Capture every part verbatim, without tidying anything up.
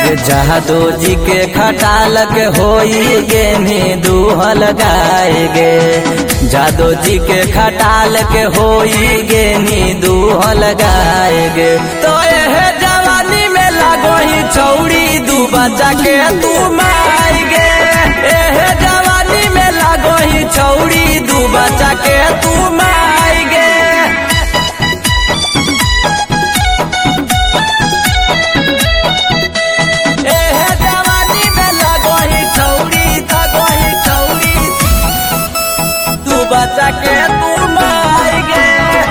अगे जादू जी के खटाल के होई गे नी दूहल गाय गे, जादू जी के खटाल के होई गे नी दूहल गाय गे। तो यह जवानी में लागो ही छौड़ी दू बच्चा के तू माई गे, एह जवानी में लागो ही छौड़ी दू बच्चा के तू माई गे। एह जवानी में लागो ही छौड़ी लागो ही छौड़ी दू बच्चा के तू माई गे।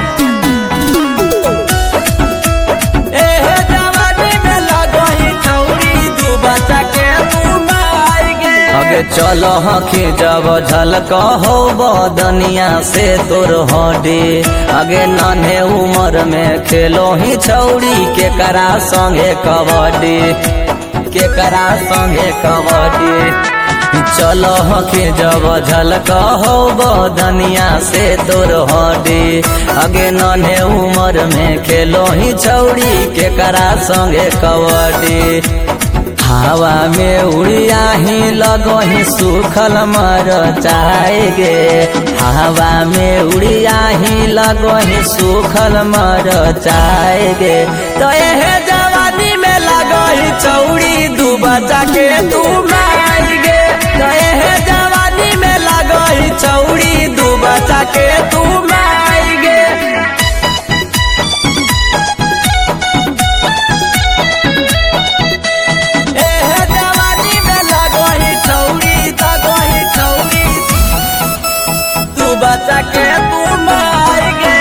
चलो हखी जब झलक हो बदनिया से तोर हडी, अगे नन्हे उम्र में खेलो ही छौड़ी के करा संगे कबड्डी, के करा संगे कबड्डी। चलो हखी जब झलक हो बदनिया से तोर हडी, अगे नन्हे उम्र में खेलो ही छौड़ी के करा संगे कबड्डी। हवा में उड़िया ही लगो ही सुखल मर चाहेगे, हवा में उड़िया ही लगो ही सुखल मर चाहेगे। तो यह जवानी में लगो ही छौड़ी दू बच्चा के तू माई गे, तो यह जवानी में लगो ही छौड़ी दू बच्चा के तू माई गे। बच्चा के तू माई गे,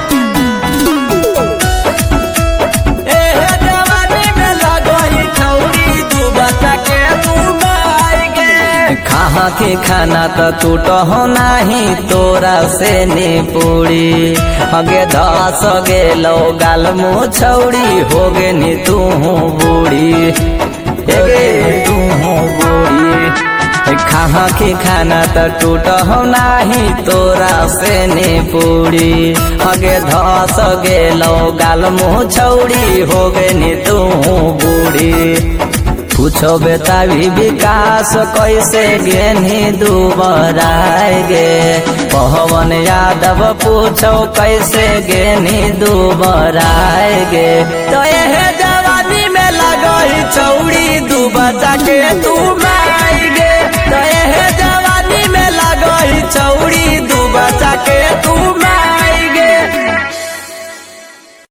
एह जवानी में लगो ही छौड़ी दू बच्चा के तू माई गे। कहाँ के खाना तो टूटो हो नाही तोरा से नी पूरी, अगे दस गेलो गाल मुँह छौड़ी हो गे नी तू बूढ़ी, तू बूढ़ी। कहाँ की खाना तो टूट हो नाही तोरा से नी पूरी, अगे धस गेलो गाल मुँह छौड़ी हो गे नी तू बूढ़ी। पूछो बेतावी विकास कैसे गेनी दुबराए गे, पवन यादव पूछो कैसे गेनी दुबराए गे। तो यह जवानी में लगो ही छौड़ी दू बच्चा के तू